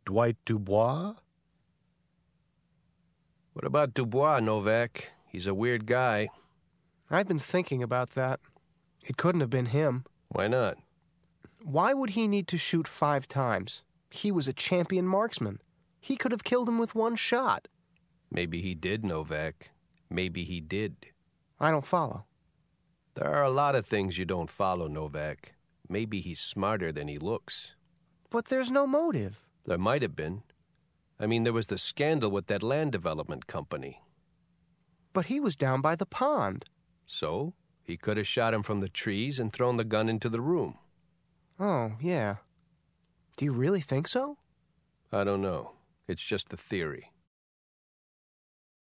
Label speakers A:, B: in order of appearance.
A: Dwight Dubois?
B: What about Dubois, Novak? He's a weird guy.
C: I've been thinking about that. It couldn't have been him.
B: Why not?
C: Why would he need to shoot 5 times? He was a champion marksman. He could have killed him with 1 shot.
B: Maybe he did, Novak. Maybe he did.
C: I don't follow.
B: There are a lot of things you don't follow, Novak. Maybe he's smarter than he looks.
C: But there's no motive.
B: There might have been. I mean, there was the scandal with that land development company.
C: But he was down by the pond.
B: So, he could have shot him from the trees and thrown the gun into the room.
C: Oh, yeah. Do you really think so?
B: I don't know. It's just a theory.